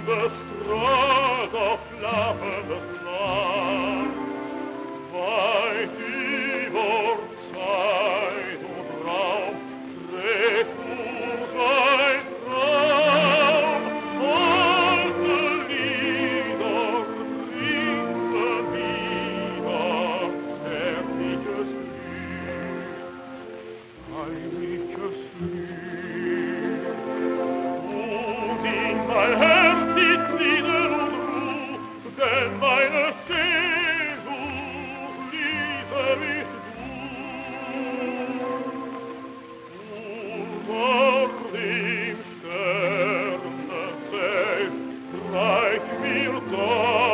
bestrahlt auf flammendes Land, weit über Zeit und Raum trägt nur sein Traum. Alte Lieder singen wieder zärtliches Lied, heimliches Lied. Und in mein Herz zieht Frieden und Ruhe, denn meine Sehnsucht, Liebe, bist du. Unter dem Sternenzelt reicht mir da